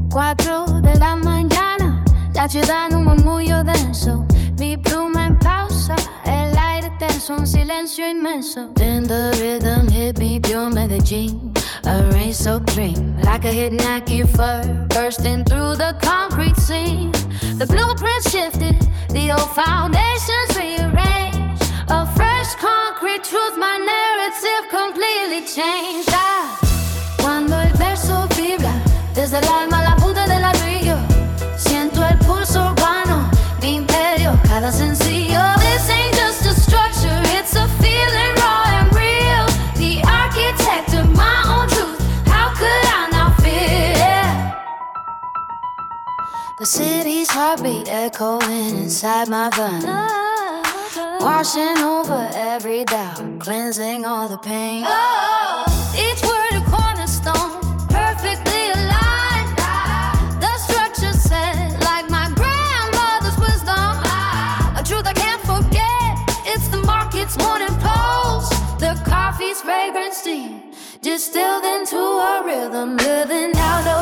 4 de la mañana, la ciudad en un murmullo denso. Mi pluma en pausa, el aire tenso, un silencio inmenso. Then the rhythm hit me, pure Medellín. A rain so clean, like a hidden aquifer, bursting through the concrete scene. The blueprint shifted, the old foundations rearranged. A fresh concrete truth, my narrative completely changed. Cuando el verso vibra, desde el alma a la punta del ladrillo, siento el pulso urbano, mi imperio, cada sencillo. This ain't just a structure, it's a feeling raw and real. The architect of my own truth, how could I not feel it? The city's heartbeat echoing inside my veins, washing over every doubt, cleansing all the pain. Each word a cornerstone, perfectly aligned. The structure set like my grandmother's wisdom. A truth I can't forget, it's the market's morning post. The coffee's fragrant steam, distilled into a rhythm, living out of